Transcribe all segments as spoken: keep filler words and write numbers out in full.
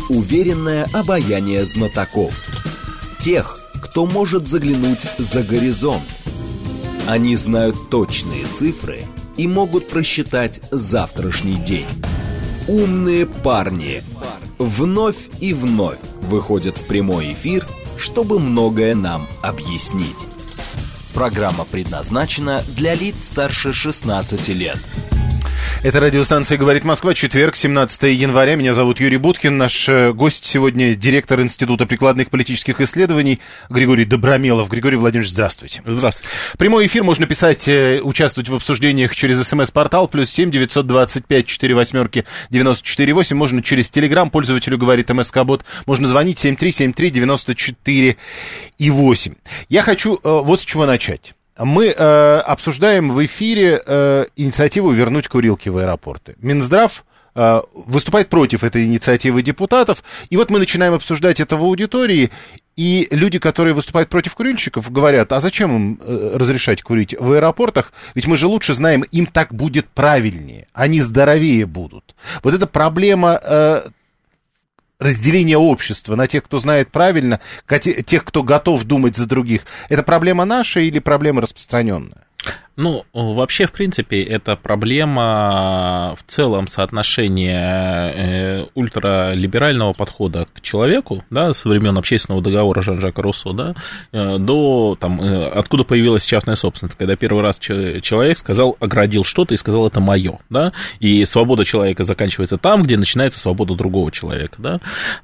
уверенное обаяние знатоков. Тех, кто может заглянуть за горизонт. Они знают точные цифры и могут просчитать завтрашний день. Умные парни вновь и вновь выходят в прямой эфир, чтобы многое нам объяснить. Программа предназначена для лиц старше шестнадцати лет. Это радиостанция «Говорит Москва», четверг, семнадцатое января. Меня зовут Юрий Буткин. Наш гость сегодня — директор Института прикладных политических исследований Григорий Добромелов. Григорий Владимирович, здравствуйте. Здравствуйте. Прямой эфир можно писать, участвовать в обсуждениях через СМС-портал плюс семь девятьсот двадцать пять четыре восьмерки девяносто четыре восемь. Можно через Телеграм, пользователю говорит МСК-бот. Можно звонить семь три семь три девяносто четыре и восемь. Я хочу э, вот с чего начать. Мы э, обсуждаем в эфире э, инициативу «Вернуть курилки в аэропорты». Минздрав э, выступает против этой инициативы депутатов. И вот мы начинаем обсуждать это в аудитории, и люди, которые выступают против курильщиков, говорят: а зачем им э, разрешать курить в аэропортах? Ведь мы же лучше знаем, им так будет правильнее, они здоровее будут. Вот эта проблема... Э, разделение общества на тех, кто знает правильно, тех, кто готов думать за других. Это проблема наша или проблема распространенная? Ну, вообще, в принципе, это проблема в целом соотношения ультралиберального подхода к человеку, да, со времен общественного договора Жан-Жака Руссо, да, до, там, откуда появилась частная собственность, когда первый раз человек сказал, оградил что-то и сказал, это мое, да, и свобода человека заканчивается там, где начинается свобода другого человека, да,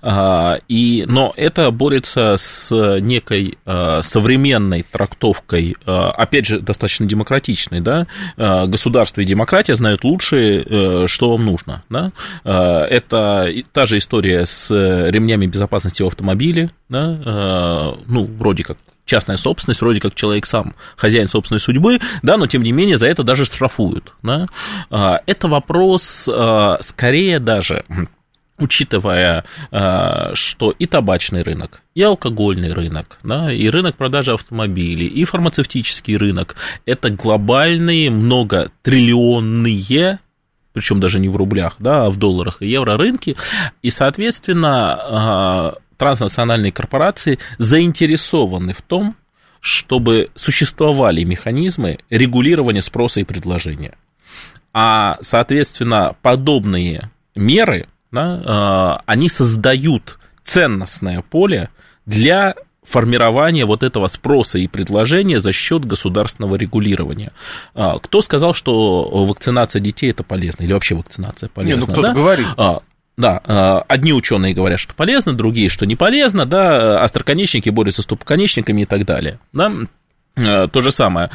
и, но это борется с некой современной трактовкой, опять же, достаточно демократичной, да, государство и демократия знают лучше, что вам нужно, да, это та же история с ремнями безопасности в автомобиле, да, ну, вроде как частная собственность, вроде как человек сам хозяин собственной судьбы, да, но тем не менее за это даже штрафуют, да, это вопрос скорее даже... учитывая, что и табачный рынок, и алкогольный рынок, да, и рынок продажи автомобилей, и фармацевтический рынок – это глобальные многотриллионные, причем даже не в рублях, да, а в долларах и евро рынки, и, соответственно, транснациональные корпорации заинтересованы в том, чтобы существовали механизмы регулирования спроса и предложения. А, соответственно, подобные меры – да, они создают ценностное поле для формирования вот этого спроса и предложения за счет государственного регулирования. Кто сказал, что вакцинация детей – это полезно, или вообще вакцинация полезна? Не, ну кто-то да? говорит. Да, одни ученые говорят, что полезно, другие, что не полезно, да, остроконечники борются с тупоконечниками и так далее, да. То же самое,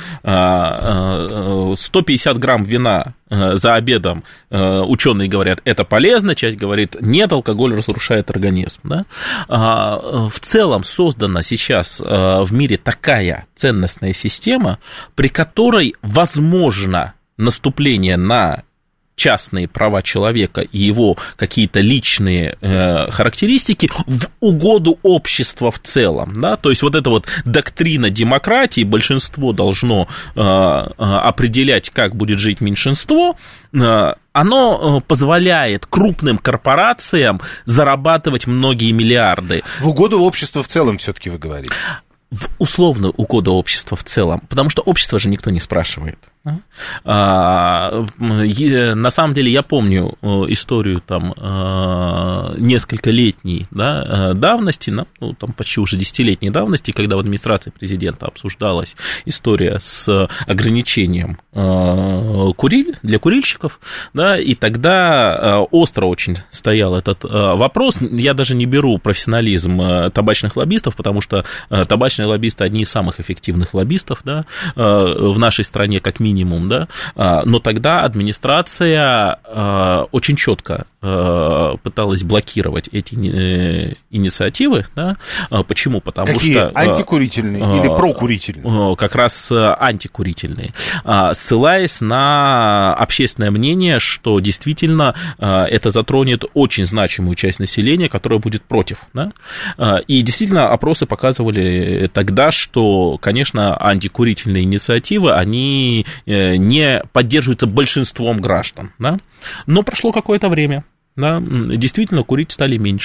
сто пятьдесят грамм вина за обедом, ученые говорят, это полезно, часть говорит, нет, алкоголь разрушает организм. Да? В целом создана сейчас в мире такая ценностная система, при которой возможно наступление на частные права человека и его какие-то личные э, характеристики в угоду общества в целом, да, то есть вот эта вот доктрина демократии, большинство должно э, определять, как будет жить меньшинство, э, оно позволяет крупным корпорациям зарабатывать многие миллиарды. В угоду общества в целом, все-таки вы говорите? В условно угоду общества в целом, потому что общество же никто не спрашивает. А, на самом деле я помню историю там нескольколетней, да, давности, ну, там почти уже десятилетней давности, когда в администрации президента обсуждалась история с ограничением куриль, для курильщиков, да, и тогда остро очень стоял этот вопрос. Я даже не беру профессионализм табачных лоббистов, потому что табачные лоббисты одни из самых эффективных лоббистов, да, в нашей стране как минимум. минимум, да, но тогда администрация очень четко пыталась блокировать эти инициативы, да, почему? Потому Какие? что... Антикурительные или прокурительные? Как раз антикурительные, ссылаясь на общественное мнение, что действительно это затронет очень значимую часть населения, которая будет против, да, и действительно опросы показывали тогда, что, конечно, антикурительные инициативы, они не поддерживаются большинством граждан, да? Но прошло какое-то время, да? Действительно, курить стали меньше.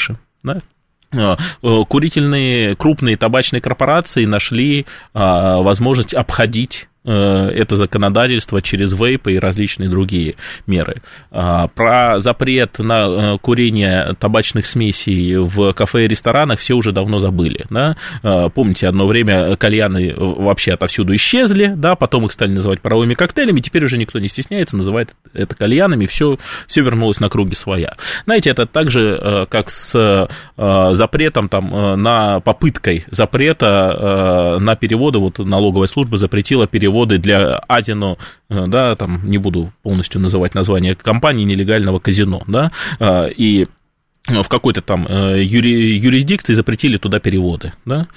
да? Курительные, крупные табачные корпорации нашли возможность обходить это законодательство через вейпы и различные другие меры. Про запрет на курение табачных смесей в кафе и ресторанах все уже давно забыли. Да? Помните, одно время кальяны вообще отовсюду исчезли, да? Потом их стали называть паровыми коктейлями, теперь уже никто не стесняется, называет это кальянами, все, все вернулось на круги своя. Знаете, это так же, как с запретом, там, на попыткой запрета на переводы, вот налоговая служба запретила переводы для Азино, да, там не буду полностью называть название компании, нелегального казино, да, и в какой-то там юри, юрисдикции запретили туда переводы, да.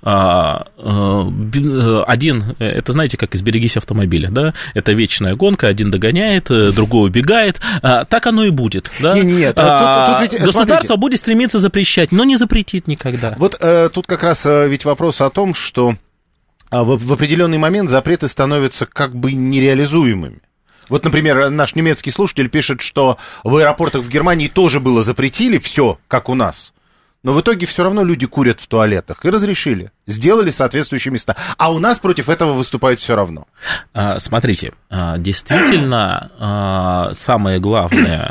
Один, это знаете, как «Изберегись автомобиля», да, это вечная гонка, один догоняет, другой убегает, так оно и будет, да. Не, не, нет, тут, тут ведь, государство смотрите, будет стремиться запрещать, но не запретит никогда. Вот э, тут как раз ведь вопрос о том, что в, в определенный момент запреты становятся как бы нереализуемыми. Вот, например, наш немецкий слушатель пишет, что в аэропортах в Германии тоже было запретили все, как у нас. Но в итоге все равно люди курят в туалетах и разрешили, сделали соответствующие места. А у нас против этого выступают все равно. Смотрите, действительно, самое главное,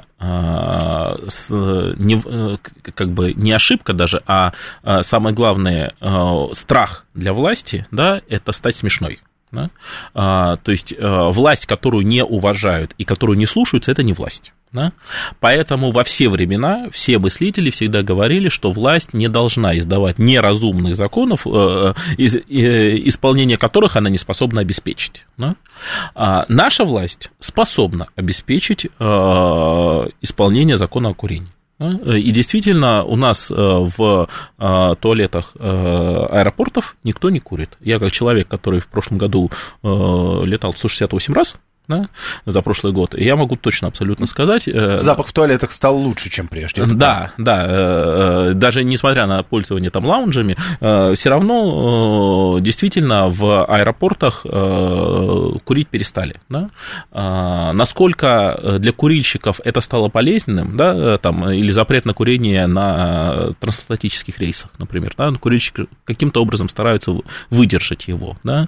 не, как бы не ошибка даже, а самое главное, страх для власти, да, это стать смешной. Да? А, то есть а, власть, которую не уважают и которую не слушаются, это не власть. Да? Поэтому во все времена все мыслители всегда говорили, что власть не должна издавать неразумных законов, э, из, э, исполнение которых она не способна обеспечить. Да? А наша власть способна обеспечить э, исполнение закона о курении. И действительно, у нас в туалетах аэропортов никто не курит. Я как человек, который в прошлом году летал сто шестьдесят восемь раз, да, за прошлый год, я могу точно абсолютно сказать... Запах в туалетах стал лучше, чем прежде. Да, да, даже несмотря на пользование там лаунжами, все равно действительно в аэропортах курить перестали. Да? Насколько для курильщиков это стало полезным, да, там, или запрет на курение на трансатлантических рейсах, например, да, курильщики каким-то образом стараются выдержать его. Да?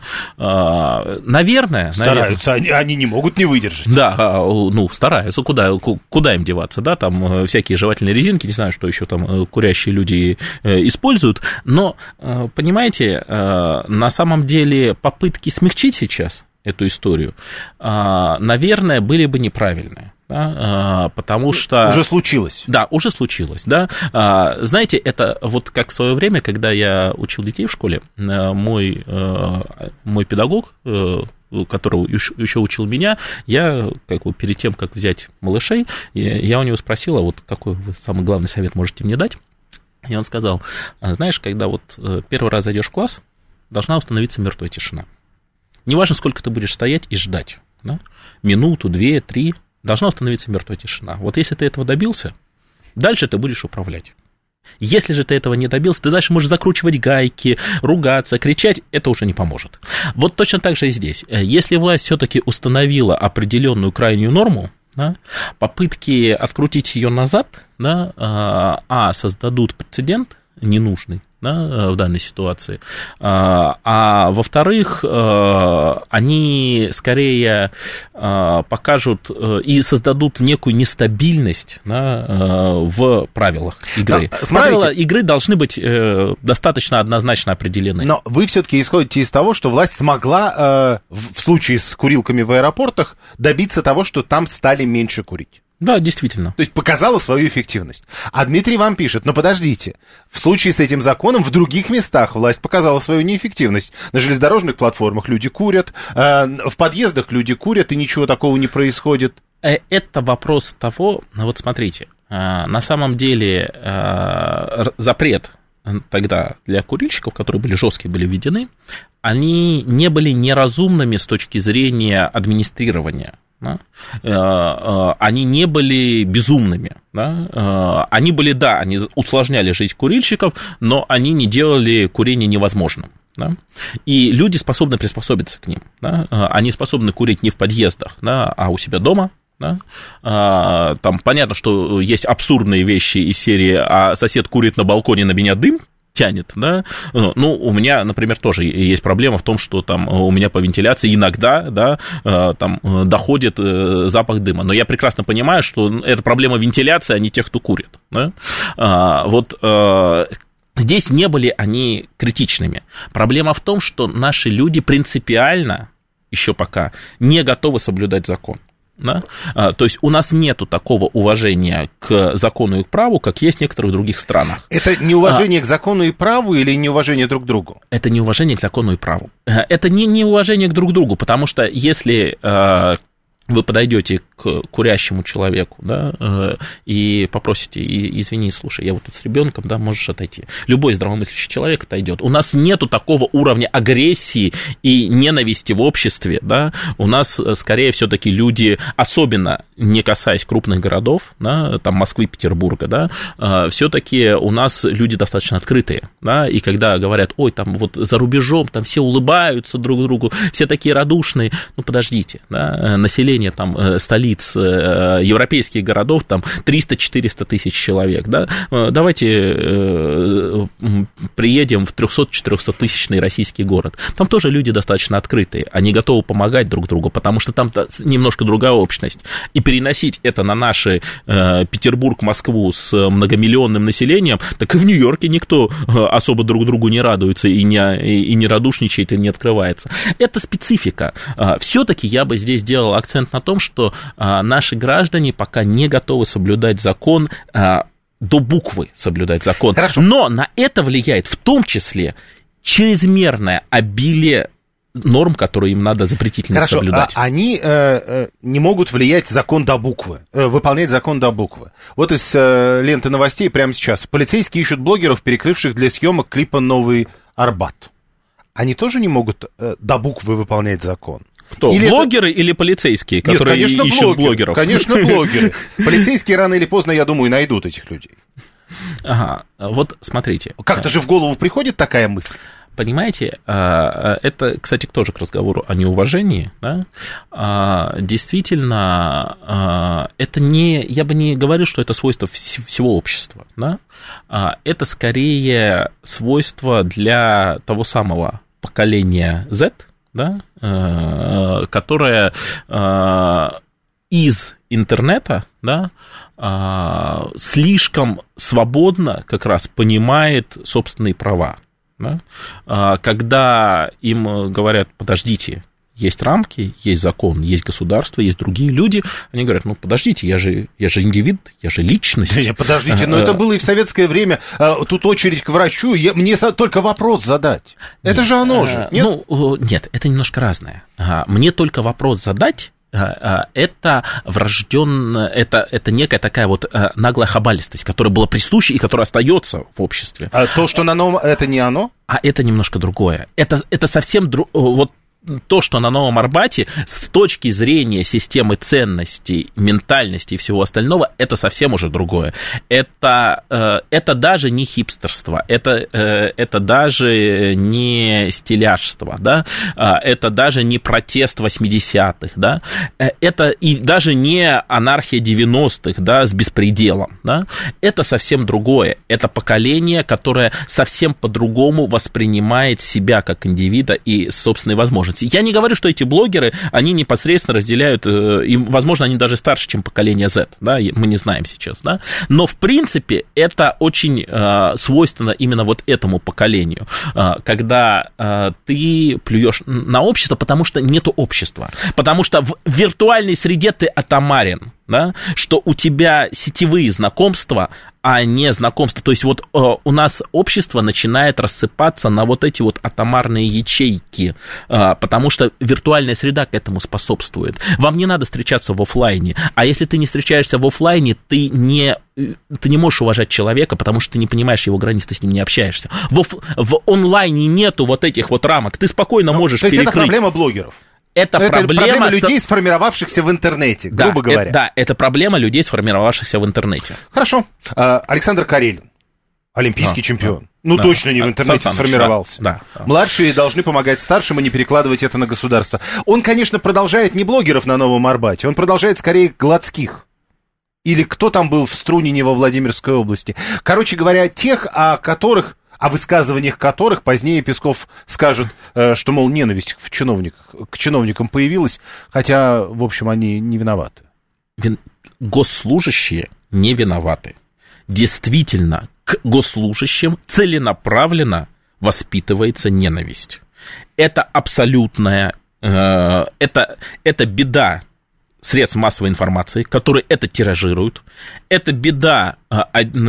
Наверное... Стараются, наверное, они, они не могут не выдержать. Да, ну, стараются, куда, куда им деваться, да, там всякие жевательные резинки, не знаю, что еще там курящие люди используют, но, понимаете, на самом деле попытки смягчить сейчас эту историю, наверное, были бы неправильные. Да, потому что... Уже случилось. Да, уже случилось, да. Знаете, это вот как в свое время, когда я учил детей в школе, мой, мой педагог, который еще учил меня, я, как бы, перед тем, как взять малышей, я у него спросил, а вот какой вы самый главный совет можете мне дать? И он сказал, знаешь, когда вот первый раз зайдешь в класс, должна установиться мертвая тишина. Неважно, сколько ты будешь стоять и ждать, да? Минуту, две, три, должна установиться мертвая тишина. Вот если ты этого добился, дальше ты будешь управлять. Если же ты этого не добился, ты дальше можешь закручивать гайки, ругаться, кричать, это уже не поможет. Вот точно так же и здесь. Если власть все-таки установила определенную крайнюю норму, да, попытки открутить ее назад, да, а, создадут прецедент ненужный, да, в данной ситуации, а, а во-вторых, они скорее покажут и создадут некую нестабильность, да, в правилах игры. Да, правила игры должны быть достаточно однозначно определены. Но вы все-таки исходите из того, что власть смогла в случае с курилками в аэропортах добиться того, что там стали меньше курить. Да, действительно. То есть показала свою эффективность. А Дмитрий вам пишет, но подождите, в случае с этим законом в других местах власть показала свою неэффективность. На железнодорожных платформах люди курят, э, в подъездах люди курят, и ничего такого не происходит. Это вопрос того, вот смотрите, на самом деле запрет тогда для курильщиков, которые были жесткие, были введены, они не были неразумными с точки зрения администрирования. Да? Они не были безумными, да? Они были, да, они усложняли жизнь курильщиков, но они не делали курение невозможным. Да? И люди способны приспособиться к ним. Да? Они способны курить не в подъездах, да, а у себя дома, Да? А, там понятно, что есть абсурдные вещи из серии «а сосед курит на балконе, на меня дым тянет», да, ну, у меня, например, тоже есть проблема в том, что там у меня по вентиляции иногда, да, там доходит запах дыма, но я прекрасно понимаю, что это проблема вентиляции, а не тех, кто курит, да? А, вот здесь не были они критичными. Проблема в том, что наши люди принципиально еще пока не готовы соблюдать закон. Да? А, то есть у нас нету такого уважения к закону и к праву, как есть в некоторых других странах. Это неуважение а, к закону и праву или неуважение друг к другу? Это неуважение к закону и праву. Это не неуважение к друг другу, потому что если вы подойдете к курящему человеку, да, и попросите, извини, слушай, я вот тут с ребенком, да, можешь отойти. Любой здравомыслящий человек отойдет. У нас нету такого уровня агрессии и ненависти в обществе, да. У нас скорее все-таки люди, особенно не касаясь крупных городов, да, там Москвы, Петербурга, да, все-таки у нас люди достаточно открытые, да, и когда говорят, ой, там вот за рубежом, там все улыбаются друг другу, все такие радушные, ну подождите, да, население там, столиц европейских городов, там триста-четыреста тысяч человек, да, давайте приедем в триста-четыреста-тысячный российский город, там тоже люди достаточно открытые, они готовы помогать друг другу, потому что там немножко другая общность, и переносить это на наши Петербург, Москву с многомиллионным населением, так и в Нью-Йорке никто особо друг другу не радуется и не, и не радушничает, и не открывается. Это специфика. Все-таки я бы здесь делал акцент на том, что а, наши граждане пока не готовы соблюдать закон, а, до буквы соблюдать закон. Хорошо. Но на это влияет в том числе чрезмерное обилие норм, которые им надо запретительно Хорошо, соблюдать. А они э, э, не могут влиять закон до буквы, э, выполнять закон до буквы. Вот из э, ленты новостей прямо сейчас. Полицейские ищут блогеров, перекрывших для съемок клипа «Новый Арбат». Они тоже не могут э, до буквы выполнять закон? Кто, или блогеры это... или полицейские, которые Нет, конечно, ищут блогеры, блогеров? Конечно, блогеры. Полицейские рано или поздно, я думаю, найдут этих людей. Ага, вот смотрите. Как-то же в голову приходит такая мысль. Понимаете, это, кстати, тоже к разговору о неуважении, да? Действительно, это не, я бы не говорил, что это свойство всего общества, да? Это скорее свойство для того самого поколения Z, да, которая из интернета, да, слишком свободно как раз понимает собственные права. Да? Когда им говорят, подождите, есть рамки, есть закон, есть государство, есть другие люди, они говорят, ну, подождите, я же, я же индивид, я же личность. Не, подождите, но это было и в советское время, тут очередь к врачу, я, мне только вопрос задать. Это нет, же оно же, нет? Ну, нет, это немножко разное. Мне только вопрос задать, это врожденная, это, это некая такая вот наглая хабалистость, которая была присуща и которая остается в обществе. А то, что на новом, это не оно? А это немножко другое. Это, это совсем дру... вот то, что на Новом Арбате с точки зрения системы ценностей, ментальности и всего остального, это совсем уже другое. Это, это даже не хипстерство, это, это даже не стиляжство, да? Это даже не протест восьмидесятых, да? Это и даже не анархия девяностых, да, с беспределом, да? Это совсем другое. Это поколение, которое совсем по-другому воспринимает себя как индивида и собственные возможности. Я не говорю, что эти блогеры, они непосредственно разделяют, им, возможно, они даже старше, чем поколение Z, да, мы не знаем сейчас, да, но, в принципе, это очень э, свойственно именно вот этому поколению, э, когда э, ты плюешь на общество, потому что нету общества, потому что в виртуальной среде ты атомарен, да, что у тебя сетевые знакомства, а не знакомства. То есть вот э, у нас общество начинает рассыпаться на вот эти вот атомарные ячейки, э, потому что виртуальная среда к этому способствует. Вам не надо встречаться в офлайне, а если ты не встречаешься в офлайне, ты не, ты не можешь уважать человека, потому что ты не понимаешь его границ, ты с ним не общаешься. В, в онлайне нету вот этих вот рамок, ты спокойно ну, можешь перекрыть. То есть это проблема блогеров? Это, это проблема, проблема людей, сформировавшихся в интернете, да, грубо говоря. Это, да, это проблема людей, сформировавшихся в интернете. Хорошо. Александр Карелин. Олимпийский а, чемпион. А, ну, да, точно не в интернете Сан Саныч, сформировался. Да, да. Младшие должны помогать старшим, а не перекладывать это на государство. Он, конечно, продолжает не блогеров на Новом Арбате, он продолжает скорее Гладских. Или кто там был в Струнине во Владимирской области. Короче говоря, тех, о которых, о высказываниях которых позднее Песков скажет, что, мол, ненависть в чиновниках, к чиновникам появилась, хотя, в общем, они не виноваты. Вин... Госслужащие не виноваты. Действительно, к госслужащим целенаправленно воспитывается ненависть. Это абсолютная, э, это, это беда средств массовой информации, которые это тиражируют. Это беда э,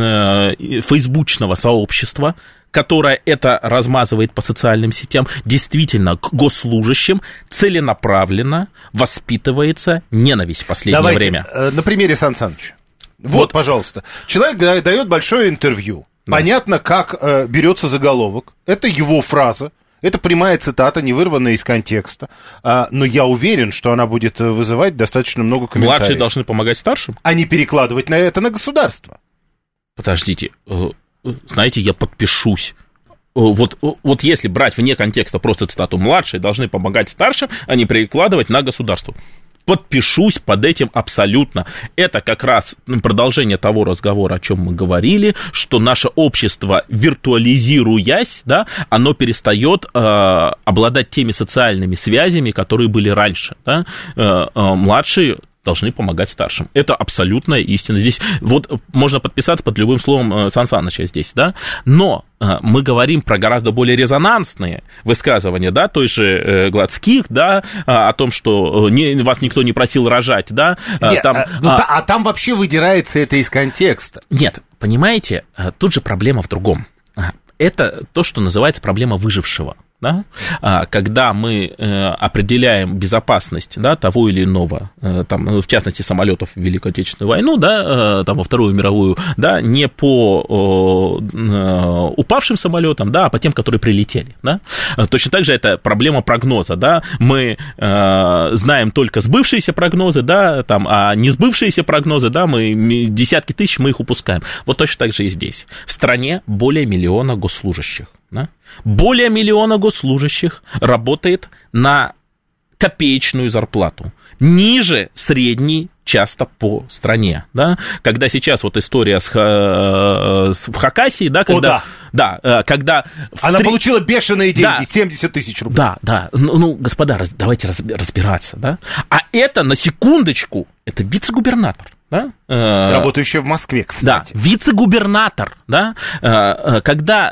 э, фейсбучного сообщества, которое это размазывает по социальным сетям. Действительно, к госслужащим целенаправленно воспитывается ненависть в последнее Давайте, время. Э, на примере Сан Саныча. Вот, Вот, пожалуйста. Человек дает большое интервью. Да. Понятно, как э, берется заголовок. Это его фраза. Это прямая цитата, не вырванная из контекста. А, но я уверен, что она будет вызывать достаточно много комментариев. Младшие должны помогать старшим? А не перекладывать на это на государство. Подождите. Знаете, я подпишусь. Вот, вот если брать вне контекста просто цитату, младшие должны помогать старшим, а не перекладывать на государство. Подпишусь под этим абсолютно. Это как раз продолжение того разговора, о чем мы говорили, что наше общество, виртуализируясь, да, оно перестает э, обладать теми социальными связями, которые были раньше. Да? Э, э, младшие должны помогать старшим. Это абсолютная истина. Здесь вот можно подписаться под любым словом Сан Саныча здесь, да, но мы говорим про гораздо более резонансные высказывания, да, той же э, Гладских, да, о том, что не, вас никто не просил рожать, да. Нет, там, а, ну, а, та, а там вообще выдирается это из контекста. Нет, понимаете, тут же проблема в другом. Это то, что называется проблема выжившего. Да? Когда мы определяем безопасность, да, того или иного, там, в частности, самолетов в Великую Отечественную войну, да, там, во Вторую мировую, да, не по упавшим самолетам, да, а по тем, которые прилетели. Да? Точно так же это проблема прогноза. Да? Мы знаем только сбывшиеся прогнозы, да, там, а не сбывшиеся прогнозы, да, мы, десятки тысяч мы их упускаем. Вот точно так же и здесь. В стране более миллиона госслужащих. Да? Более миллиона госслужащих работает на копеечную зарплату, ниже средней часто по стране, да, когда сейчас вот история с, с, в Хакасии, да, когда, О, да. да, когда она три... получила бешеные деньги, да, семьдесят тысяч рублей. Да, да, ну, ну господа, раз, давайте разбираться, да, а это, на секундочку, это вице-губернатор. Да? Работающая в Москве, кстати. Да, вице-губернатор, да, когда,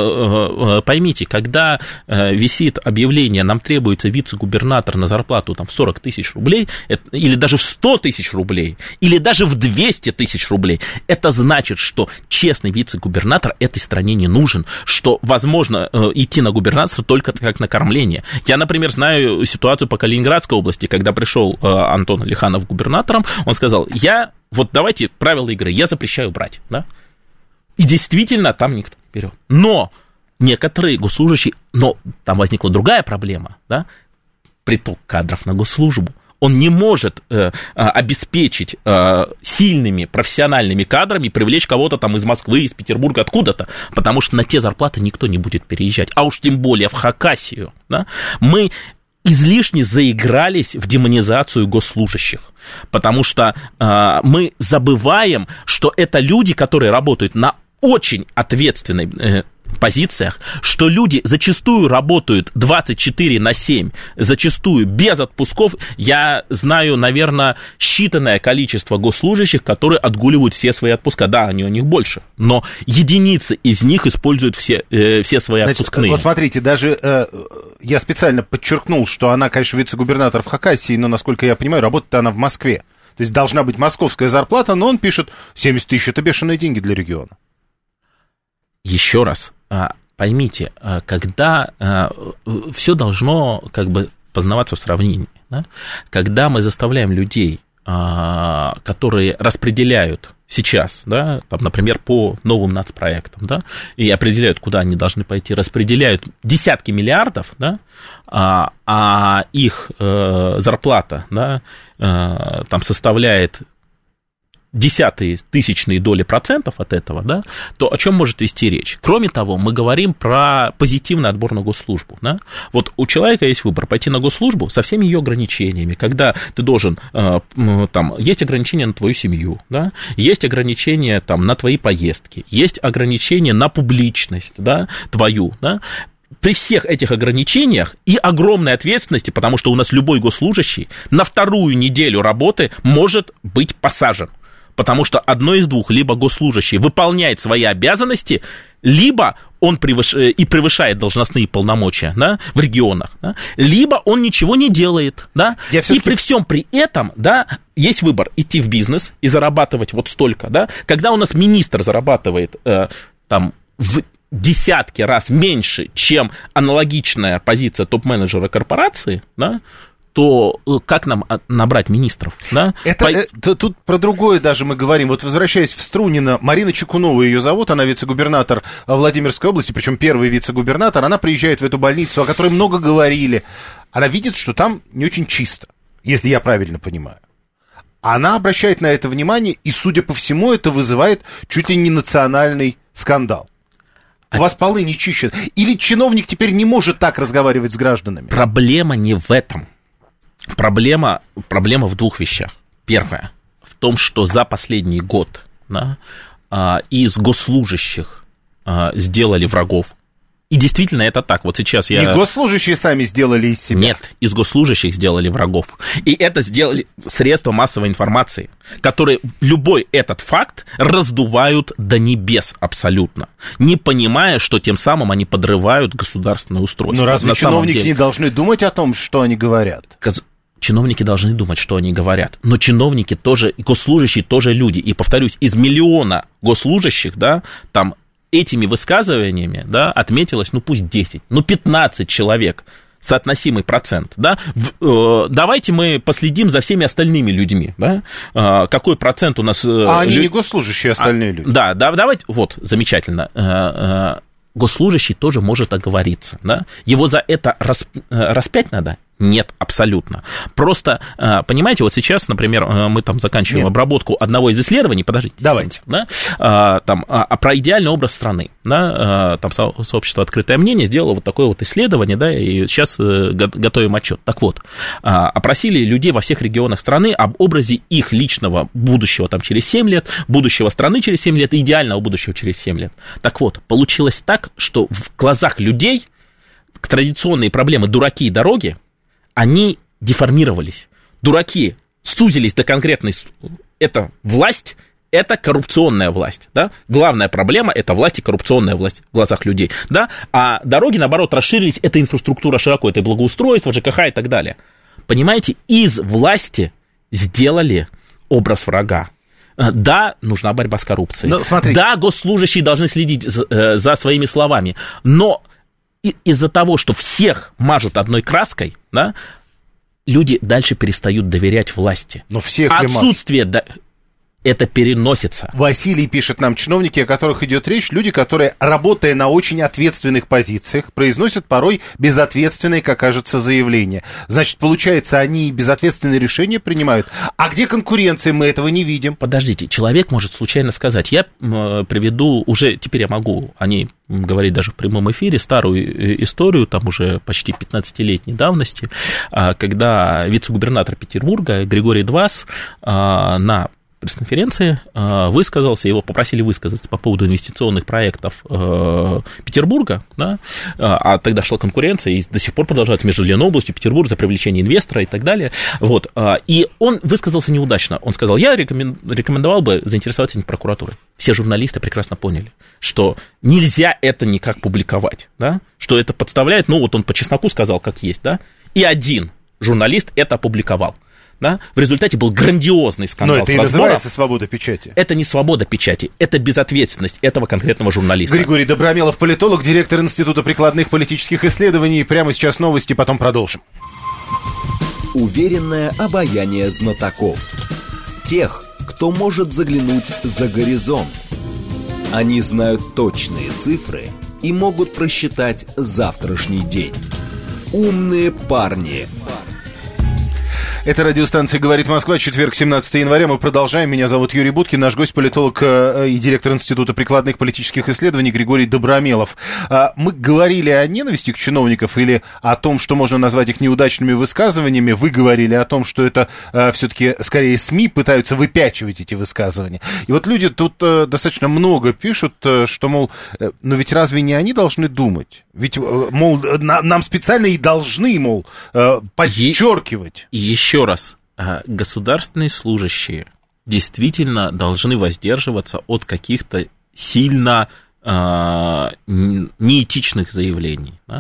поймите, когда висит объявление, нам требуется вице-губернатор на зарплату там, в сорок тысяч рублей, или даже в сто тысяч рублей, или даже в двести тысяч рублей, это значит, что честный вице-губернатор этой стране не нужен, что возможно идти на губернаторство только как на кормление. Я, например, знаю ситуацию по Калининградской области, когда пришел Антон Алиханов губернатором, он сказал, я вот давайте правила игры, я запрещаю брать, да? И действительно, там никто не берет. Но некоторые госслужащие, но там возникла другая проблема, да? Приток кадров на госслужбу. Он не может э, обеспечить э, сильными профессиональными кадрами, привлечь кого-то там из Москвы, из Петербурга, откуда-то, потому что на те зарплаты никто не будет переезжать, а уж тем более в Хакасию, да? Мы излишне заигрались в демонизацию госслужащих, потому что э, мы забываем, что это люди, которые работают на очень ответственной э, позициях, что люди зачастую работают двадцать четыре на семь, зачастую без отпусков. Я знаю, наверное, считанное количество госслужащих, которые отгуливают все свои отпуска. Да, они у них больше, но единицы из них используют все, э, все свои Значит, отпускные. Вот смотрите, даже э, я специально подчеркнул, что она, конечно, вице-губернатор в Хакасии, но, насколько я понимаю, работает она в Москве. То есть должна быть московская зарплата, но он пишет, семьдесят тысяч – это бешеные деньги для региона. Еще раз, поймите, когда все должно как бы познаваться в сравнении, да? Когда мы заставляем людей, которые распределяют сейчас, да, там, например, по новым нацпроектам, да, и определяют, куда они должны пойти, распределяют десятки миллиардов, да, а, а их э, зарплата, да, э, там составляет десятые, тысячные доли процентов от этого, да, то о чем может вести речь? Кроме того, мы говорим про позитивный отбор на госслужбу. Да? Вот у человека есть выбор пойти на госслужбу со всеми ее ограничениями, когда ты должен, там, есть ограничения на твою семью, да? Есть ограничения там, на твои поездки, есть ограничения на публичность, да, твою, да? При всех этих ограничениях и огромной ответственности, потому что у нас любой госслужащий на вторую неделю работы может быть посажен. Потому что одно из двух: либо госслужащий выполняет свои обязанности, либо он превыш... и превышает должностные полномочия, да, в регионах, да, либо он ничего не делает. Да, и при всем при этом, да, есть выбор: идти в бизнес и зарабатывать вот столько. Да, когда у нас министр зарабатывает э, там, в десятки раз меньше, чем аналогичная позиция топ-менеджера корпорации, да, то как нам набрать министров? Да? Это, По... это, тут про другое даже мы говорим. Вот возвращаясь в Струнино, Марина Чекунова ее зовут, она вице-губернатор Владимирской области, причем первый вице-губернатор. Она приезжает в эту больницу, о которой много говорили. Она видит, что там не очень чисто, если я правильно понимаю. Она обращает на это внимание, и, судя по всему, это вызывает чуть ли не национальный скандал. У вас полы не чищат. Или чиновник теперь не может так разговаривать с гражданами? Проблема не в этом. Проблема, проблема в двух вещах. Первое, в том, что за последний год, да, из госслужащих сделали врагов. И действительно это так. Вот сейчас я... Не госслужащие сами сделали из себя. Нет, из госслужащих сделали врагов. И это сделали средства массовой информации, которые любой этот факт раздувают до небес абсолютно, не понимая, что тем самым они подрывают государственное устройство. Но разве чиновники не должны думать о том, что они говорят? Чиновники должны думать, что они говорят, но чиновники тоже, госслужащие тоже люди. И, повторюсь, из миллиона госслужащих, да, там этими высказываниями, да, отметилось, ну, пусть десять, ну, пятнадцать человек, соотносимый процент, да. В, э, давайте мы последим за всеми остальными людьми, да, э, какой процент у нас... Э, а они лю... не госслужащие, остальные а, люди. Да, да, давайте, вот, замечательно. Э, э, госслужащий тоже может оговориться, да. Его за это расп... распять надо? Нет, абсолютно. Просто, понимаете, вот сейчас, например, мы там заканчиваем Нет. обработку одного из исследований, подождите. Давайте. Да, там, а про идеальный образ страны. Да, там сообщество «Открытое мнение» сделало вот такое вот исследование, да, и сейчас готовим отчет. Так вот, опросили людей во всех регионах страны об образе их личного будущего там через семь лет, будущего страны через семь лет и идеального будущего через семь лет. Так вот, получилось так, что в глазах людей традиционные проблемы дураки и дороги, они деформировались. Дураки сузились до конкретной... Это власть, это коррупционная власть. Да? Главная проблема – это власть и коррупционная власть в глазах людей. Да? А дороги, наоборот, расширились, это инфраструктура широко, это благоустройство, ЖКХ и так далее. Понимаете, из власти сделали образ врага. Да, нужна борьба с коррупцией. Но, да, госслужащие должны следить за, за своими словами, но... И из-за того, что всех мажут одной краской, да, люди дальше перестают доверять власти. Но всех Отсутствие... До... Это переносится. Василий пишет нам: чиновники, о которых идет речь, люди, которые, работая на очень ответственных позициях, произносят порой безответственные, как кажется, заявления. Значит, получается, они безответственные решения принимают. А где конкуренция? Мы этого не видим. Подождите, человек может случайно сказать. Я э, приведу, уже теперь я могу о ней говорить даже в прямом эфире, старую историю, там уже почти пятнадцатилетней давности, э, когда вице-губернатор Петербурга Григорий Двас э, на пресс-конференции высказался, его попросили высказаться по поводу инвестиционных проектов Петербурга, да, а тогда шла конкуренция, и до сих пор продолжается между Ленобластью и Петербургом за привлечение инвестора и так далее, вот, и он высказался неудачно, он сказал: я рекомендовал бы заинтересоваться прокуратурой. Все журналисты прекрасно поняли, что нельзя это никак публиковать, да, что это подставляет, ну вот он по чесноку сказал, как есть, да, и один журналист это опубликовал. Да? В результате был грандиозный скандал. Но это и называется свобода печати. Это не свобода печати, это безответственность этого конкретного журналиста. Григорий Добромелов, политолог, директор Института прикладных политических исследований. Прямо сейчас новости, потом продолжим. Уверенное обаяние знатоков. Тех, кто может заглянуть за горизонт. Они знают точные цифры и могут просчитать завтрашний день. Умные парни. Это радиостанция «Говорит Москва», четверг, семнадцатого января. Мы продолжаем. Меня зовут Юрий Буткин, наш гость, политолог и директор Института прикладных политических исследований Григорий Добромелов. Мы говорили о ненависти к чиновникам или о том, что можно назвать их неудачными высказываниями. Вы говорили о том, что это все-таки скорее СМИ пытаются выпячивать эти высказывания. И вот люди тут достаточно много пишут, что, мол, но ведь разве не они должны думать? Ведь, мол, нам специально и должны, мол, подчеркивать. И еще раз, государственные служащие действительно должны воздерживаться от каких-то сильно э, неэтичных заявлений. Да?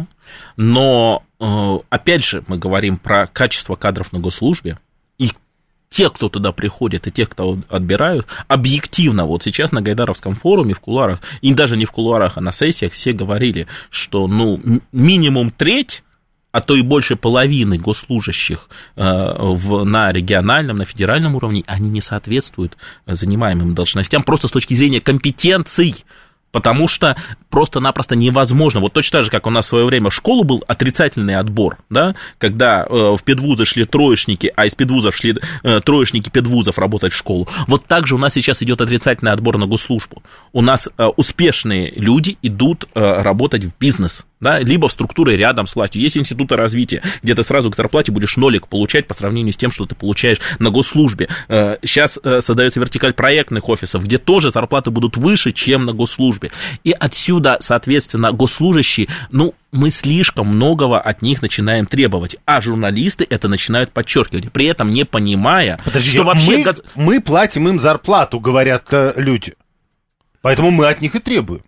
Но, э, опять же, мы говорим про качество кадров на госслужбе, и те, кто туда приходит, и те, кто отбирают, объективно, вот сейчас на Гайдаровском форуме, в кулуарах, и даже не в кулуарах, а на сессиях, все говорили, что, ну, минимум треть, а то и больше половины госслужащих э, в, на региональном, на федеральном уровне, они не соответствуют занимаемым должностям просто с точки зрения компетенций, потому что просто-напросто невозможно. Вот точно так же, как у нас в свое время в школу был отрицательный отбор, да, когда э, в педвузы шли троечники, а из педвузов шли э, троечники педвузов работать в школу. Вот так же у нас сейчас идет отрицательный отбор на госслужбу. У нас э, успешные люди идут э, работать в бизнес, да, либо в структуры рядом с властью. Есть институты развития, где ты сразу к зарплате будешь нолик получать по сравнению с тем, что ты получаешь на госслужбе. Сейчас создается вертикаль проектных офисов, где тоже зарплаты будут выше, чем на госслужбе. И отсюда, соответственно, госслужащие, ну, мы слишком многого от них начинаем требовать, а журналисты это начинают подчеркивать, при этом не понимая, Подожди, что вообще... Мы, мы платим им зарплату, говорят э, люди, поэтому мы от них и требуем.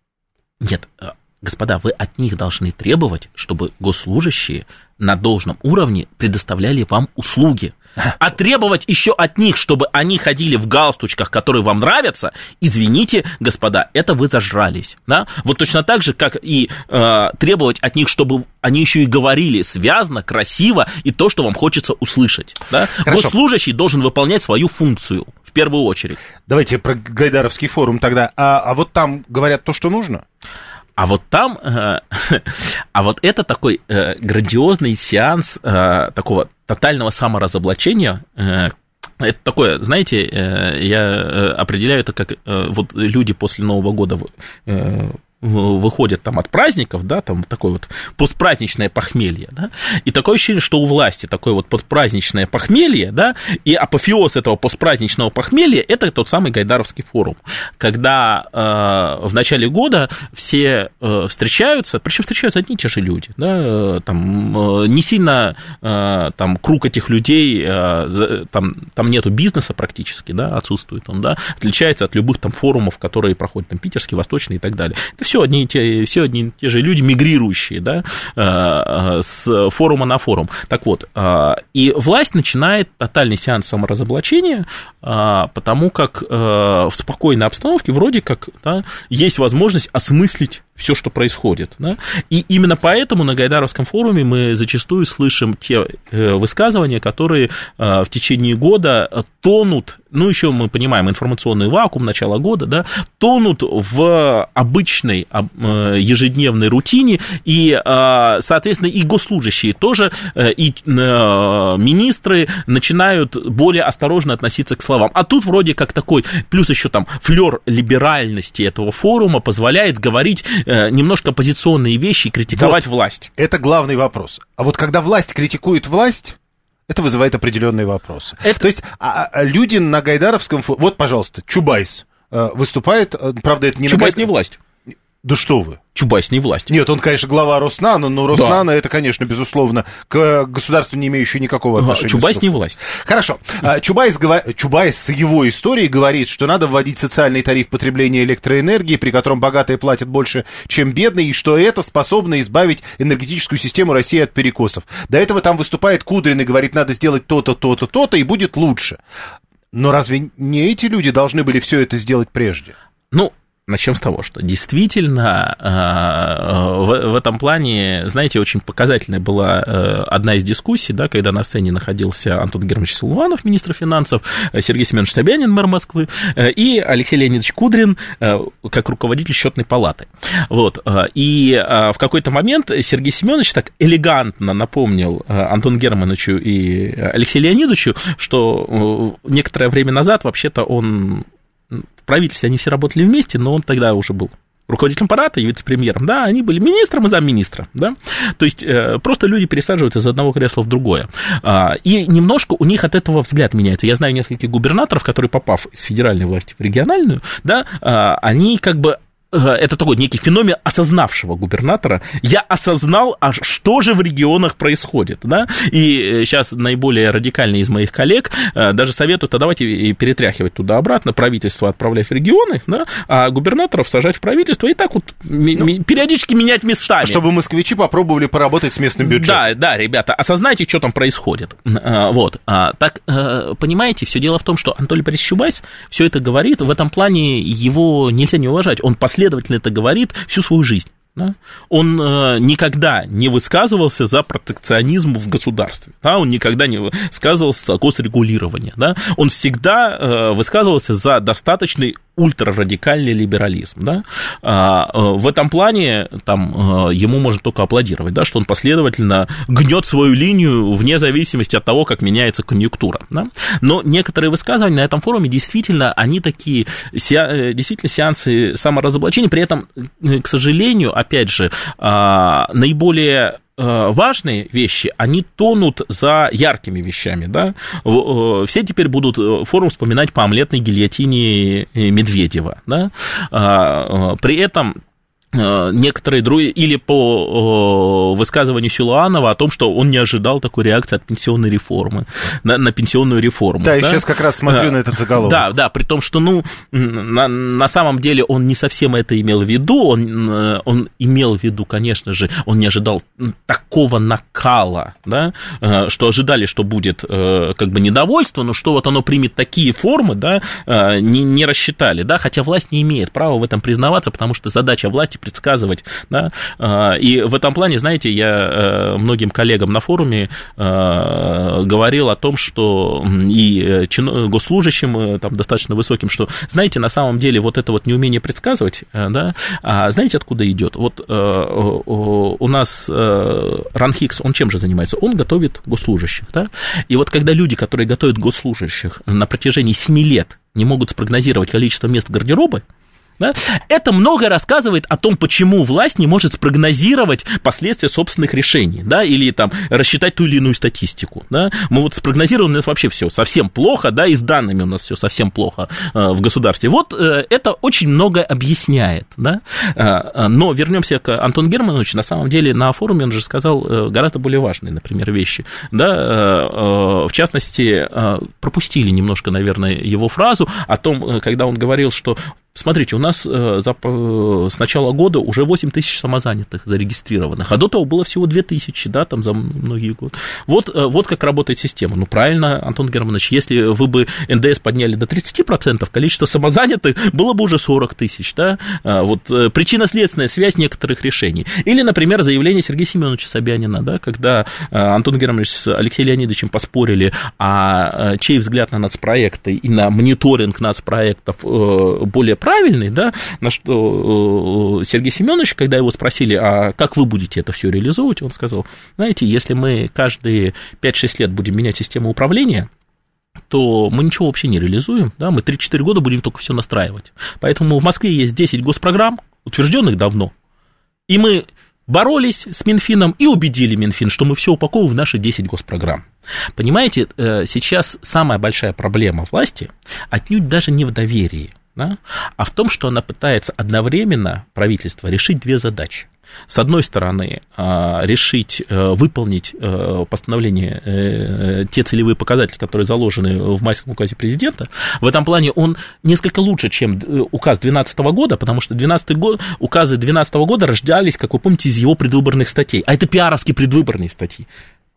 Нет, господа, вы от них должны требовать, чтобы госслужащие на должном уровне предоставляли вам услуги. А требовать еще от них, чтобы они ходили в галстучках, которые вам нравятся, извините, господа, это вы зажрались. Да? Вот точно так же, как и э, требовать от них, чтобы они еще и говорили связно, красиво, и то, что вам хочется услышать. Да? Госслужащий должен выполнять свою функцию, в первую очередь. Давайте про Гайдаровский форум тогда. А, а вот там говорят то, что нужно? А вот там, э, а вот это такой э, грандиозный сеанс э, такого тотального саморазоблачения. Э, это такое, знаете, э, я определяю это как э, вот люди после Нового года э, выходят там от праздников, да, там такое вот постпраздничное похмелье, да, и такое ощущение, что у власти такое вот постпраздничное похмелье, да, и апофеоз этого постпраздничного похмелья – это тот самый Гайдаровский форум, когда э, в начале года все э, встречаются, причем встречаются одни и те же люди, да, там э, не сильно э, там круг этих людей, э, там, там нету бизнеса практически, да, отсутствует он, да, отличается от любых там форумов, которые проходят, там, питерский, восточный и так далее. Это все одни и те, все одни и те же люди, мигрирующие, да, с форума на форум. Так вот, и власть начинает тотальный сеанс саморазоблачения, потому как в спокойной обстановке вроде как, да, есть возможность осмыслить все, что происходит. Да? И именно поэтому на Гайдаровском форуме мы зачастую слышим те высказывания, которые в течение года тонут, ну, еще мы понимаем, информационный вакуум начала года, да, тонут в обычной ежедневной рутине, и, соответственно, и госслужащие тоже, и министры начинают более осторожно относиться к словам. А тут вроде как такой, плюс еще там флер либеральности этого форума позволяет говорить немножко оппозиционные вещи и критиковать вот, власть. Это главный вопрос. А вот когда власть критикует власть, это вызывает определенные вопросы. Это... То есть а, а, люди на Гайдаровском форуме... Вот, пожалуйста, Чубайс э, выступает, правда, это не... Чубайс на... не власть. Да что вы. Чубайс не власть. Нет, он, конечно, глава Роснано, но Роснано, да, это, конечно, безусловно, к государству не имеющее никакого отношения. Чубайс не власть. Хорошо. Чубайс, Чубайс с его историей говорит, что надо вводить социальный тариф потребления электроэнергии, при котором богатые платят больше, чем бедные, и что это способно избавить энергетическую систему России от перекосов. До этого там выступает Кудрин и говорит, надо сделать то-то, то-то, то-то, и будет лучше. Но разве не эти люди должны были все это сделать прежде? Ну, Начнем с того, что действительно в, в этом плане, знаете, очень показательная была одна из дискуссий, да, когда на сцене находился Антон Германович Силуанов, министр финансов, Сергей Семенович Собянин, мэр Москвы, и Алексей Леонидович Кудрин, как руководитель счетной палаты. Вот. И в какой-то момент Сергей Семенович так элегантно напомнил Антону Германовичу и Алексею Леонидовичу, что некоторое время назад вообще-то он... В правительстве они все работали вместе, но он тогда уже был руководителем аппарата и вице-премьером, да, они были министром и замминистра, да, то есть э, просто люди пересаживаются из одного кресла в другое, а, и немножко у них от этого взгляд меняется. Я знаю нескольких губернаторов, которые, попав из федеральной власти в региональную, да, а, они как бы это такой некий феномен осознавшего губернатора. Я осознал, а что же в регионах происходит, да? И сейчас наиболее радикальные из моих коллег даже советуют, а давайте перетряхивать туда-обратно, правительство отправлять в регионы, да, а губернаторов сажать в правительство и так вот ну, периодически менять местами. Чтобы москвичи попробовали поработать с местным бюджетом. Да, да, ребята, осознайте, что там происходит. Вот. Так, понимаете, все дело в том, что Анатолий Борисович Чубайс все это говорит, в этом плане его нельзя не уважать. Он последовательно Следовательно, это говорит всю свою жизнь. Да? Он э, никогда не высказывался за протекционизм в государстве, да? Он никогда не высказывался за госрегулирование, да? Он всегда э, высказывался за достаточный ультрарадикальный либерализм, да? а, в этом плане там, ему можно только аплодировать, да, что он последовательно гнет свою линию вне зависимости от того, как меняется конъюнктура, да? Но некоторые высказывания на этом форуме действительно, они такие, сеа, действительно сеансы саморазоблачения, при этом, к сожалению, опять же, а, наиболее важные вещи, они тонут за яркими вещами, да, все теперь будут форум вспоминать по омлетной гильотине Медведева, да, при этом некоторые другие, или по высказыванию Силуанова о том, что он не ожидал такой реакции от пенсионной реформы, на, на пенсионную реформу. Да, да, и сейчас как раз смотрю на этот заголовок. Да, да, при том, что, ну, на, на самом деле он не совсем это имел в виду, он, он имел в виду, конечно же, он не ожидал такого накала, да, что ожидали, что будет как бы недовольство, но что вот оно примет такие формы, да, не, не рассчитали, да, хотя власть не имеет права в этом признаваться, потому что задача власти предсказывать, да, и в этом плане, знаете, я многим коллегам на форуме говорил о том, что и госслужащим там достаточно высоким, что, знаете, на самом деле вот это вот неумение предсказывать, да, а знаете, откуда идет? Вот у нас Ран Хикс, он чем же занимается? Он готовит госслужащих, да, и вот когда люди, которые готовят госслужащих на протяжении семи лет не могут спрогнозировать количество мест в гардеробе, да? Это многое рассказывает о том, почему власть не может спрогнозировать последствия собственных решений, да, или там рассчитать ту или иную статистику, да. Мы вот спрогнозировали, у нас вообще все совсем плохо, да, и с данными у нас все совсем плохо э, в государстве. Вот э, это очень многое объясняет, да. Э, но вернемся к Антону Германовичу. На самом деле на форуме он же сказал э, гораздо более важные, например, вещи, да. Э, э, в частности, э, пропустили немножко, наверное, его фразу о том, когда он говорил, что смотрите, у нас э, за, э, с начала года уже восемь тысяч самозанятых зарегистрированных, а до того было всего две тысячи, да, там за многие годы. Вот, э, вот как работает система. Ну, правильно, Антон Германович, если вы бы эн дэ эс подняли до тридцати процентов, количество самозанятых было бы уже сорок тысяч, да. Э, вот э, причинно-следственная связь некоторых решений. Или, например, заявление Сергея Семеновича Собянина, да, когда э, Антон Германович с Алексеем Леонидовичем поспорили, а э, чей взгляд на нацпроекты и на мониторинг нацпроектов э, более правильный, да, на что Сергей Семенович, когда его спросили, а как вы будете это все реализовывать, он сказал, знаете, если мы каждые пять-шесть лет будем менять систему управления, то мы ничего вообще не реализуем, да, мы три-четыре года будем только все настраивать. Поэтому в Москве есть десять госпрограмм, утвержденных давно, и мы боролись с Минфином и убедили Минфин, что мы все упаковываем в наши десять госпрограмм. Понимаете, сейчас самая большая проблема власти отнюдь даже не в доверии, да, а в том, что она пытается одновременно, правительство, решить две задачи. С одной стороны, решить, выполнить постановление, те целевые показатели, которые заложены в майском указе президента. В этом плане он несколько лучше, чем указ две тысячи двенадцатого года, потому что двенадцатый год, указы две тысячи двенадцатого года рождались, как вы помните, из его предвыборных статей. А это пиаровские предвыборные статьи.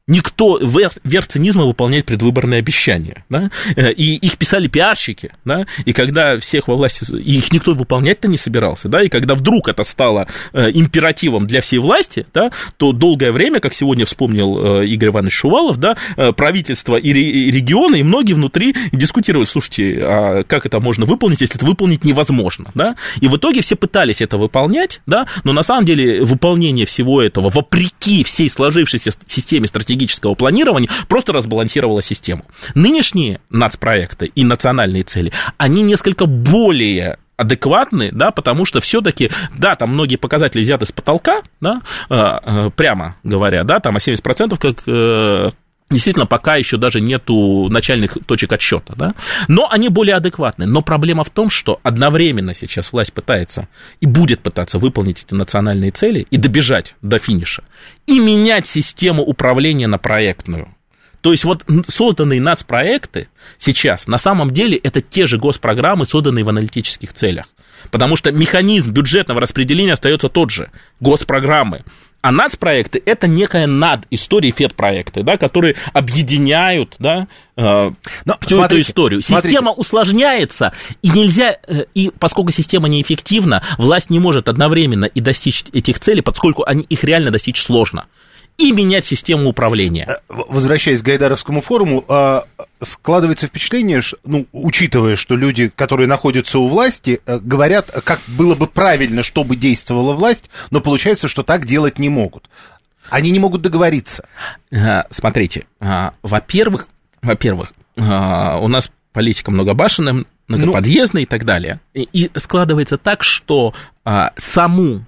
Никто верх цинизма выполняет предвыборные обещания, да? И их писали пиарщики, да? И когда всех во власти, их никто выполнять-то не собирался, да? И когда вдруг это стало императивом для всей власти, да, то долгое время, как сегодня вспомнил Игорь Иванович Шувалов, да, правительство и регионы, и многие внутри дискутировали, слушайте, а как это можно выполнить, если это выполнить невозможно, да? И в итоге все пытались это выполнять, да? Но на самом деле выполнение всего этого, вопреки всей сложившейся системе стратегического планирования, просто разбалансировала систему. Нынешние нацпроекты и национальные цели, они несколько более адекватны, да, потому что все-таки, да, там многие показатели взяты с потолка, да, прямо говоря, да, там, а семьдесят процентов как... Действительно, пока еще даже нету начальных точек отсчета, да? Но они более адекватны. Но проблема в том, что одновременно сейчас власть пытается и будет пытаться выполнить эти национальные цели и добежать до финиша, и менять систему управления на проектную. То есть вот созданные нацпроекты сейчас на самом деле это те же госпрограммы, созданные в аналитических целях. Потому что механизм бюджетного распределения остается тот же, госпрограммы. А нацпроекты – это некая над-история, фед-проекты, да, которые объединяют, да, э, Но, всю смотрите, эту историю. Система смотрите. усложняется, и нельзя, э, и поскольку система неэффективна, власть не может одновременно и достичь этих целей, поскольку они, их реально достичь сложно, и менять систему управления. Возвращаясь к Гайдаровскому форуму, складывается впечатление, ну, учитывая, что люди, которые находятся у власти, говорят, как было бы правильно, чтобы действовала власть, но получается, что так делать не могут. Они не могут договориться. Смотрите, во-первых, во-первых, у нас политика многобашенная, многоподъездная ну... и так далее. И складывается так, что саму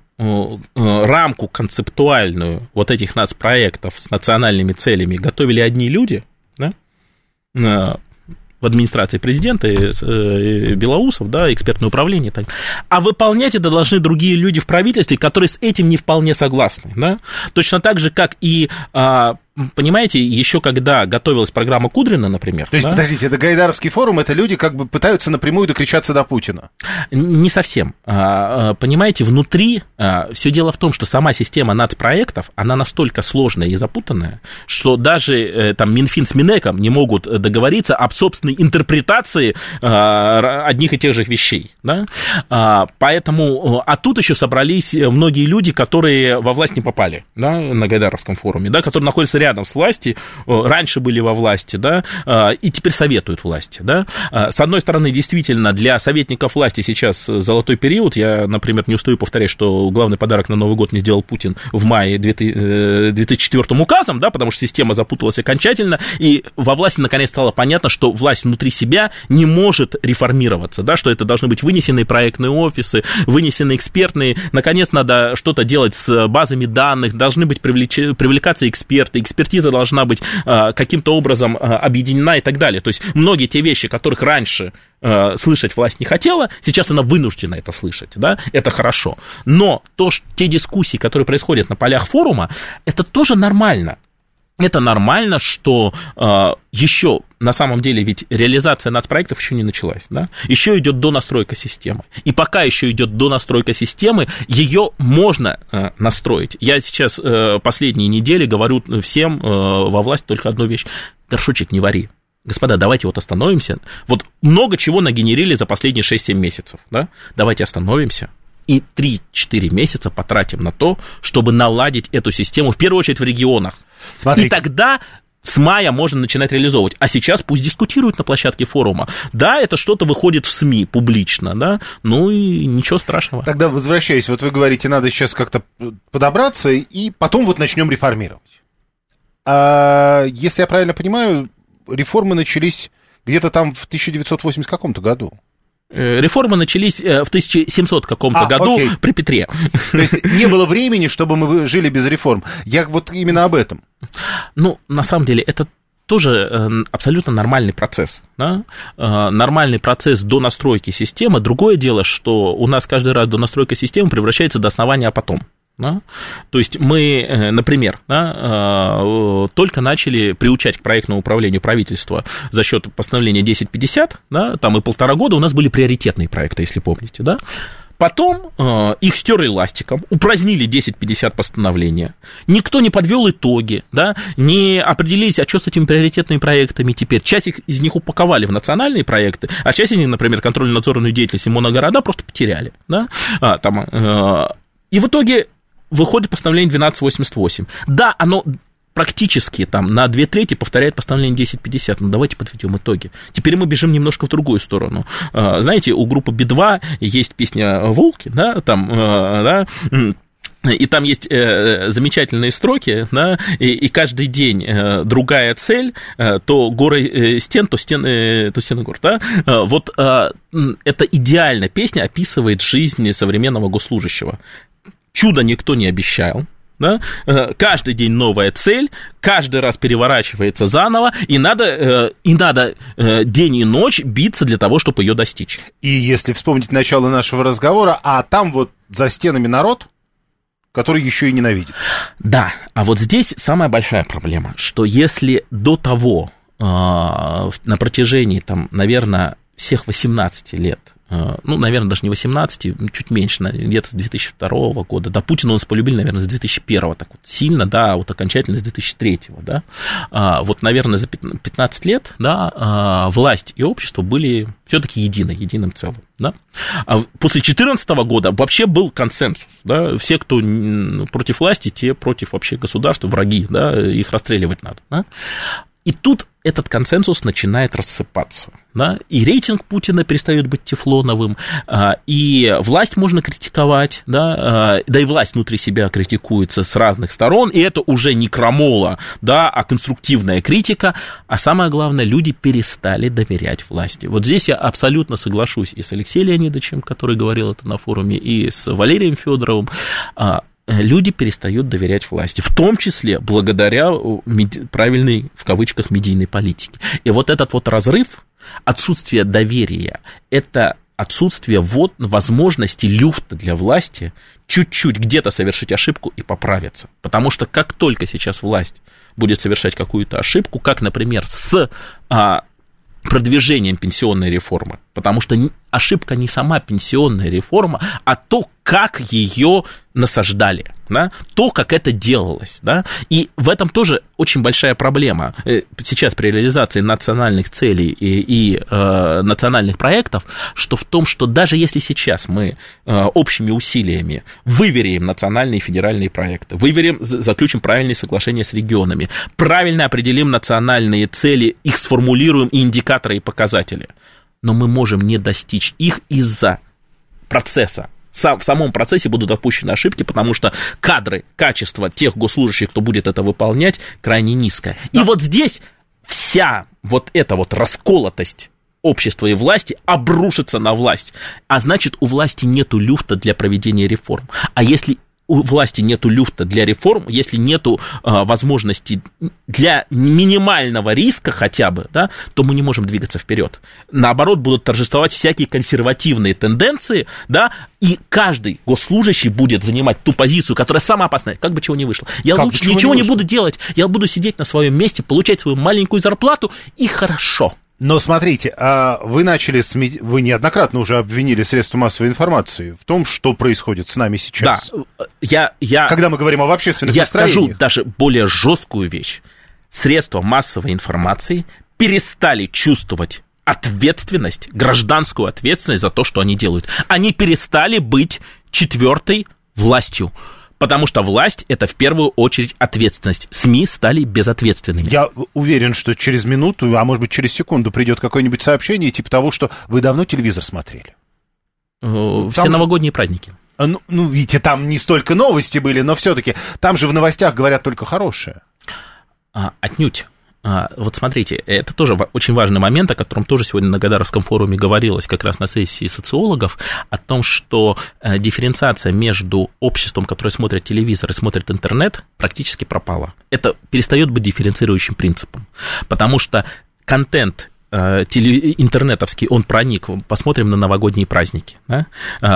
рамку концептуальную вот этих нацпроектов с национальными целями готовили одни люди, да, в администрации президента, Белоусов, да, экспертное управление, так. А выполнять это должны другие люди в правительстве, которые с этим не вполне согласны, да, точно так же, как и... Понимаете, еще когда готовилась программа Кудрина, например... То есть, да? Подождите, это Гайдаровский форум, это люди как бы пытаются напрямую докричаться до Путина? Не совсем. Понимаете, внутри все дело в том, что сама система нацпроектов, она настолько сложная и запутанная, что даже там Минфин с Минэком не могут договориться об собственной интерпретации одних и тех же вещей. Да? Поэтому... А тут еще собрались многие люди, которые во власть не попали, да, на Гайдаровском форуме, да, которые находятся рядом с властью, раньше были во власти, да, и теперь советуют власти, да. С одной стороны, действительно, для советников власти сейчас золотой период. Я, например, не устаю повторять, что главный подарок на Новый год мне сделал Путин в мае две тысячи четвёртым указом, да, потому что система запуталась окончательно, и во власти наконец стало понятно, что власть внутри себя не может реформироваться, да, что это должны быть вынесенные проектные офисы, вынесенные экспертные, наконец надо что-то делать с базами данных, должны быть привлеч... привлекаться эксперты, экспертиза должна быть э, каким-то образом э, объединена и так далее. То есть многие те вещи, которых раньше э, слышать власть не хотела, сейчас она вынуждена это слышать, да, это хорошо. Но то, что, те дискуссии, которые происходят на полях форума, это тоже нормально. Это нормально, что э, еще на самом деле ведь реализация нацпроектов еще не началась, да? Еще идет донастройка системы. И пока еще идет донастройка системы, ее можно э, настроить. Я сейчас э, последние недели говорю всем э, во власть только одну вещь. Горшочек не вари. Господа, давайте вот остановимся. Вот много чего нагенерили за последние шесть-семь месяцев, да? Давайте остановимся. И три-четыре месяца потратим на то, чтобы наладить эту систему, в первую очередь в регионах. Смотрите. И тогда с мая можно начинать реализовывать. А сейчас пусть дискутируют на площадке форума. Да, это что-то выходит в СМИ публично, да, ну и ничего страшного. Тогда, возвращаясь, вот вы говорите, надо сейчас как-то подобраться, и потом вот начнем реформировать. А, если я правильно понимаю, реформы начались где-то там в тысяча девятьсот восьмидесятом каком-то году. Реформы начались в тысяча семисотом каком-то а, году окей. при Петре. То есть не было времени, чтобы мы жили без реформ. Я вот именно об этом. Ну, на самом деле, это тоже абсолютно нормальный процесс. Да? Нормальный процесс до настройки системы. Другое дело, что у нас каждый раз до настройки системы превращается до основания, а потом. Да? То есть мы, например, да, только начали приучать к проектному управлению правительства за счет постановления десять пятьдесят, да, там и полтора года у нас были приоритетные проекты, если помните, да? Потом э, их стерли ластиком, упразднили десять пятьдесят постановления, никто не подвел итоги, да, не определились, а что с этими приоритетными проектами теперь. Часть из них упаковали в национальные проекты, а часть из них, например, контрольно-надзорную деятельность и моногорода просто потеряли. Да? А, там, э, и в итоге выходит постановление двенадцать восемьдесят восемь. Да, оно... практически там на две трети повторяет постановление десять пятьдесят. Ну, давайте подведем итоги. Теперь мы бежим немножко в другую сторону. Знаете, у группы би два есть песня «Волки», да, там, да, и там есть э, замечательные строки, да, и, и каждый день э, другая цель, э, то горы э, стен, то стены, то стены гор, да. Э, вот э, эта идеальная песня описывает жизнь современного госслужащего. Чудо никто не обещал. Да? Каждый день новая цель, каждый раз переворачивается заново, и надо, и надо день и ночь биться для того, чтобы ее достичь. И если вспомнить начало нашего разговора, а там вот за стенами народ, который еще и ненавидит. Да, а вот здесь самая большая проблема, что если до того, на протяжении, там, наверное, всех восемнадцати лет, ну, наверное, даже не восемнадцати, чуть меньше, где-то с две тысячи второго года. До Путина нас полюбили, наверное, с две тысячи первого, так вот сильно, да, вот окончательно с две тысячи третьего, да. Вот, наверное, за пятнадцать лет, да, власть и общество были все-таки едины, единым целым, да. А после две тысячи четырнадцатого года вообще был консенсус, да, все, кто против власти, те против вообще государства, враги, да, их расстреливать надо, да. И тут этот консенсус начинает рассыпаться, да, и рейтинг Путина перестает быть тефлоновым, и власть можно критиковать, да, да и власть внутри себя критикуется с разных сторон, и это уже не крамола, да, а конструктивная критика, а самое главное, люди перестали доверять власти. Вот здесь я абсолютно соглашусь и с Алексеем Леонидовичем, который говорил это на форуме, и с Валерием Федоровым. Люди перестают доверять власти, в том числе благодаря меди- правильной, в кавычках, медийной политике. И вот этот вот разрыв, отсутствие доверия, это отсутствие вот возможности люфта для власти чуть-чуть где-то совершить ошибку и поправиться. Потому что как только сейчас власть будет совершать какую-то ошибку, как, например, с... А, продвижением пенсионной реформы, потому что ошибка не сама пенсионная реформа, а то, как ее насаждали, да? То, как это делалось, да? И в этом тоже очень большая проблема сейчас при реализации национальных целей и, и э, национальных проектов, что в том, что даже если сейчас мы э, общими усилиями выверим национальные и федеральные проекты, выверим, заключим правильные соглашения с регионами, правильно определим национальные цели, их сформулируем и индикаторы, и показатели, но мы можем не достичь их из-за процесса. В самом процессе будут допущены ошибки, потому что кадры, качество тех госслужащих, кто будет это выполнять, крайне низкое. Да. И вот здесь вся вот эта вот расколотость общества и власти обрушится на власть. А значит, у власти нету люфта для проведения реформ. А если у власти нету люфта для реформ, если нету э, возможности для минимального риска хотя бы, да, то мы не можем двигаться вперед. Наоборот, будут торжествовать всякие консервативные тенденции, да, и каждый госслужащий будет занимать ту позицию, которая самая опасная, как бы чего не вышло. Я как лучше ничего не, не буду делать, я буду сидеть на своем месте, получать свою маленькую зарплату, и хорошо. Но смотрите, вы начали, с меди... вы неоднократно уже обвинили средства массовой информации в том, что происходит с нами сейчас. Да, я, я, когда мы говорим об общественных я настроениях. Я скажу даже более жесткую вещь. Средства массовой информации перестали чувствовать ответственность, гражданскую ответственность за то, что они делают. Они перестали быть четвертой властью. Потому что власть – это в первую очередь ответственность. СМИ стали безответственными. Я уверен, что через минуту, а может быть через секунду придет какое-нибудь сообщение типа того, что вы давно телевизор смотрели. Все там новогодние же... праздники. Ну, ну, видите, там не столько новости были, но все-таки там же в новостях говорят только хорошее. А, отнюдь. Вот смотрите, это тоже очень важный момент, о котором тоже сегодня на Гадаровском форуме говорилось как раз на сессии социологов, о том, что дифференциация между обществом, которое смотрит телевизор и смотрит интернет, практически пропала. Это перестает быть дифференцирующим принципом, потому что контент теле, интернетовский, он проник, посмотрим на новогодние праздники, да?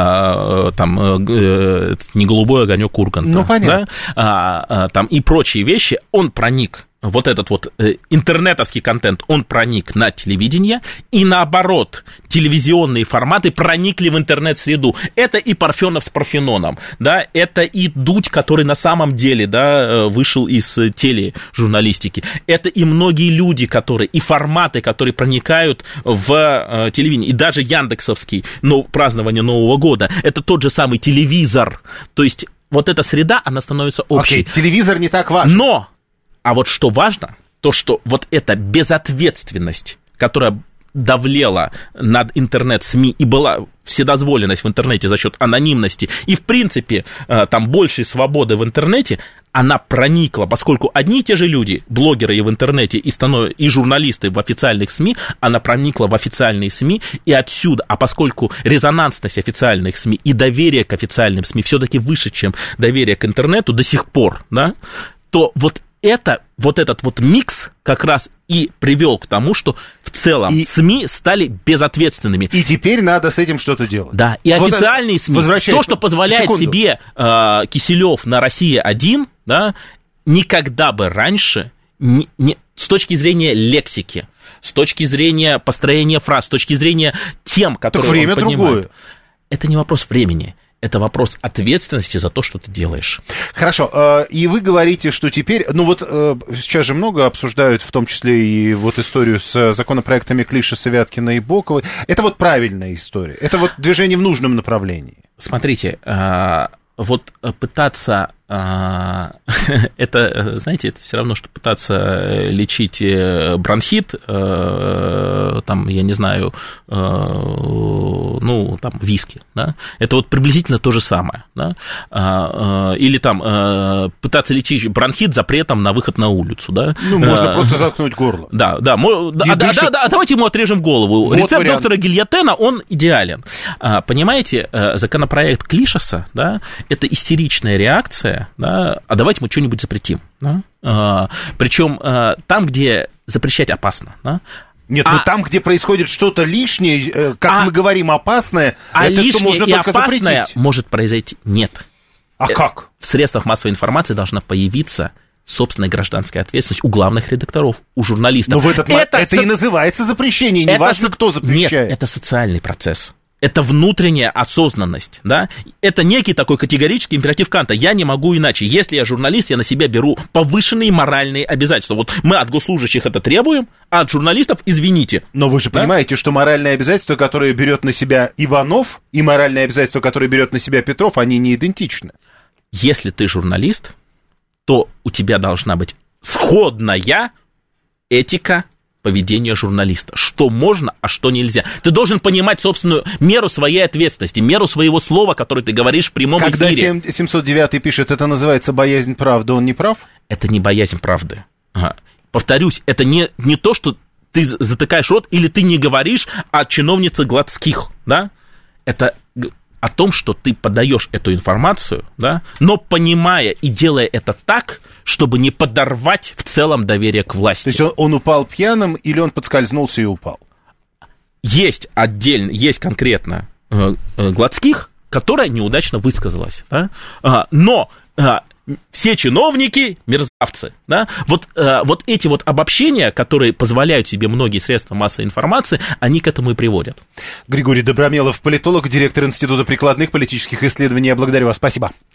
Там не голубой огонек Урганта, ну, понятно. Да? Там и прочие вещи, он проник вот этот вот э, интернетовский контент, он проник на телевидение, и наоборот, телевизионные форматы проникли в интернет-среду. Это и Парфенов с Парфеноном, да, это и Дудь, который на самом деле, да, вышел из тележурналистики. Это и многие люди, которые, и форматы, которые проникают в э, телевидение. И даже яндексовский ну, празднование Нового года, это тот же самый телевизор. То есть вот эта среда, она становится общей. Окей, телевизор не так важен. Но... А вот что важно, то, что вот эта безответственность, которая давлела над интернет-СМИ и была вседозволенность в интернете за счет анонимности и, в принципе, там большей свободы в интернете, она проникла, поскольку одни и те же люди, блогеры и в интернете, и, станов... и журналисты в официальных СМИ, она проникла в официальные СМИ, и отсюда, а поскольку резонансность официальных СМИ и доверие к официальным СМИ все-таки выше, чем доверие к интернету до сих пор, да, то вот это, вот этот вот микс как раз и привел к тому, что в целом и... СМИ стали безответственными. И теперь надо с этим что-то делать. Да, и вот официальные СМИ, то, что позволяет секунду. себе э, Киселев на Россия один, да, никогда бы раньше, не, не, с точки зрения лексики, с точки зрения построения фраз, с точки зрения тем, которые время он поднимает. Другое. Это не вопрос времени. Это вопрос ответственности за то, что ты делаешь. Хорошо. И вы говорите, что теперь... Ну вот сейчас же много обсуждают, в том числе и вот историю с законопроектами Клишеса, Вяткина и Боковой. Это вот правильная история. Это вот движение в нужном направлении. Смотрите, вот пытаться... Это, знаете, это все равно, что пытаться лечить бронхит, там, я не знаю, ну, там, виски, да, это вот приблизительно то же самое, да, или там пытаться лечить бронхит запретом на выход на улицу, да. Ну, можно просто заткнуть горло. Да, да, да, да, да, давайте ему отрежем голову. Вот рецепт вариант. Доктора Гильотена, он идеален. Понимаете, законопроект Клишеса, да, это истеричная реакция, да, а давайте мы что-нибудь запретим. Да? А, причем а, там, где запрещать опасно. Да? Нет, а, ну там, где происходит что-то лишнее, как а, мы говорим, опасное, а это лишнее можно и только опасное запретить. Может произойти? Нет. А э, как? В средствах массовой информации должна появиться собственная гражданская ответственность у главных редакторов, у журналистов. Но в этот это, это со... и называется запрещение, неважно, со... кто запрещает. Нет, это социальный процесс. Это внутренняя осознанность, да, это некий такой категорический императив Канта, я не могу иначе, если я журналист, я на себя беру повышенные моральные обязательства, вот мы от госслужащих это требуем, а от журналистов, извините. Но вы же да? понимаете, что моральные обязательства, которые берет на себя Иванов, и моральные обязательства, которые берет на себя Петров, они не идентичны. Если ты журналист, то у тебя должна быть сходная этика поведение журналиста. Что можно, а что нельзя. Ты должен понимать собственную меру своей ответственности, меру своего слова, которое ты говоришь в прямом Когда эфире. Когда семьсот девятый пишет, это называется боязнь правды, он не прав? Это не боязнь правды. Ага. Повторюсь, это не, не то, что ты затыкаешь рот или ты не говоришь о чиновнице Гладских, да? Это о том, что ты подаешь эту информацию, да, но понимая и делая это так, чтобы не подорвать в целом доверие к власти. То есть он, он упал пьяным или он подскользнулся и упал? Есть отдельно, есть конкретно э, э, Гладских, которая неудачно высказалась, да? а, но а, все чиновники мерзавцы, да? Вот, э, вот эти вот обобщения, которые позволяют себе многие средства массовой информации, они к этому и приводят. Григорий Добромелов, политолог, директор Института прикладных политических исследований. Я благодарю вас. Спасибо.